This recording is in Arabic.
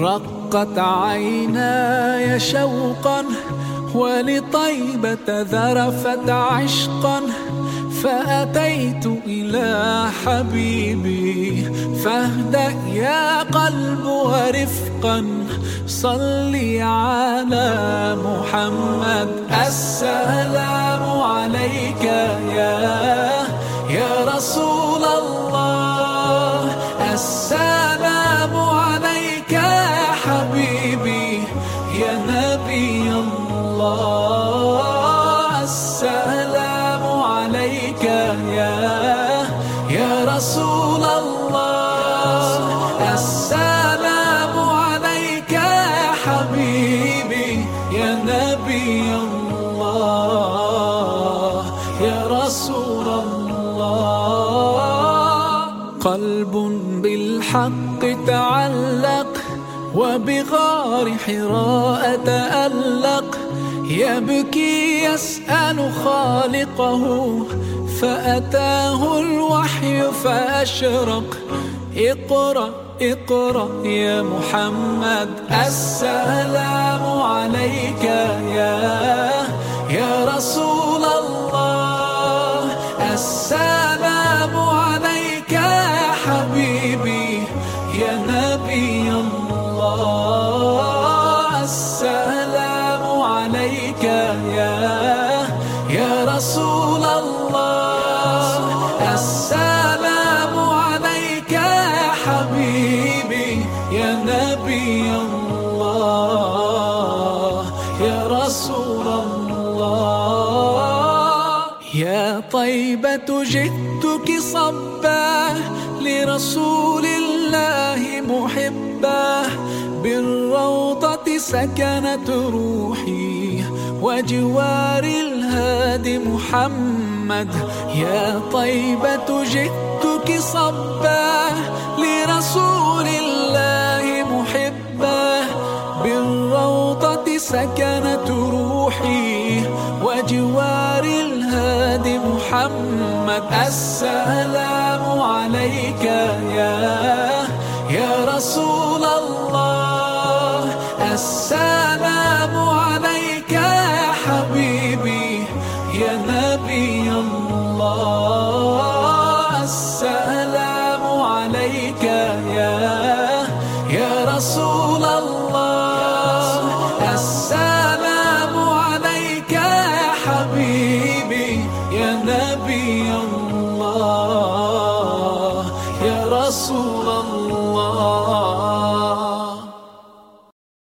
رقت عيناي شوقا ولطيبة ذرفت عشقا، فأتيت إلى حبيبي فاهدأ يا قلب ورفقا، صلي على محمد. السلام عليك يا رسول الله، السلام عليك يا حبيبي يا نبي الله، السلام عليك يا رسول الله، السلام عليك يا حبيبي يا نبي الله يا رسول الله. قلب بالحق تعلق وبغار حراء تألق، يبكي يسأل خالقه فأتاه الوحي فأشرق. اقرأ اقرأ يا محمد، السلام عليك يا رسول الله، السلام عليك يا حبيبي يا نبي الله، السلام عليك يا رسول الله، السلام عليك يا حبيبي يا نبي الله يا رسول الله. يا طيبة جئتك صبا لرسول الله محبا، بالروضة سكنت روحي وجوار الهادي محمد. يا طيبة جئتك صبا لرسول الله محبا، بالروضة سكنت روحي وجوار الهادي محمد. السلام عليك يا رسول الله، السلام عليك يا حبيبي يا نبي الله، السلام عليك يا رسول الله،